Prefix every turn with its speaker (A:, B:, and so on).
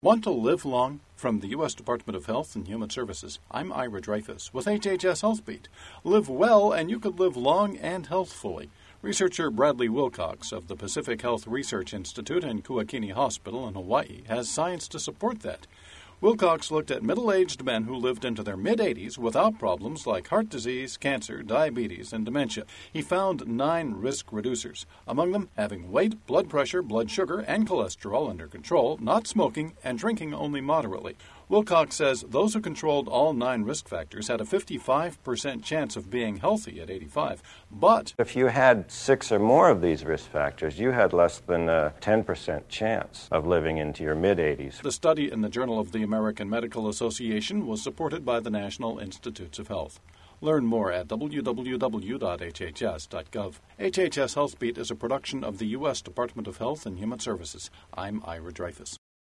A: Want to live long? From the U.S. Department of Health and Human Services, I'm Ira Dreyfus with HHS HealthBeat. Live well and you could live long and healthfully. Researcher Bradley Wilcox of the Pacific Health Research Institute in Kuakini Hospital in Hawaii has science to support that. Wilcox looked at middle-aged men who lived into their mid-80s without problems like heart disease, cancer, diabetes, and dementia. He found 9 risk reducers, among them having weight, blood pressure, blood sugar, and cholesterol under control, not smoking, and drinking only moderately. Wilcox says those who controlled all 9 risk factors had a 55% chance of being healthy at 85. But
B: if you had 6 or more of these risk factors, you had less than a 10% chance of living into your mid-80s.
A: The study in the Journal of the American Medical Association was supported by the National Institutes of Health. Learn more at www.hhs.gov. HHS HealthBeat is a production of the U.S. Department of Health and Human Services. I'm Ira Dreyfus.